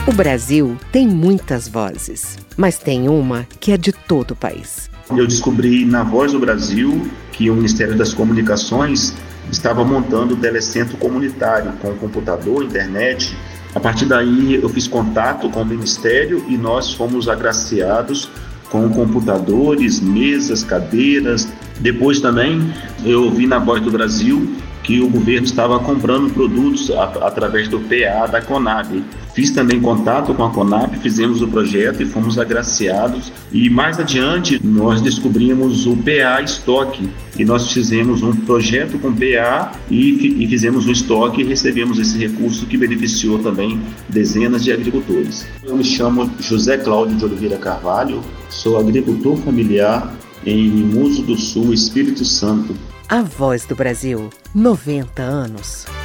O Brasil tem muitas vozes, mas tem uma que é de todo o país. Eu descobri na Voz do Brasil que o Ministério das Comunicações estava montando o telecentro comunitário com computador, internet. A partir daí eu fiz contato com o Ministério e nós fomos agraciados com computadores, mesas, cadeiras. Depois também eu vi na Voz do Brasil que o governo estava comprando produtos através do PA da Conab. Fiz também contato com a Conab, fizemos o projeto e fomos agraciados. E mais adiante nós descobrimos o PA Estoque e nós fizemos um projeto com PA e fizemos um estoque e recebemos esse recurso que beneficiou também dezenas de agricultores. Eu me chamo José Cláudio de Oliveira Carvalho, sou agricultor familiar em Mimoso do Sul, Espírito Santo. A Voz do Brasil, 90 anos.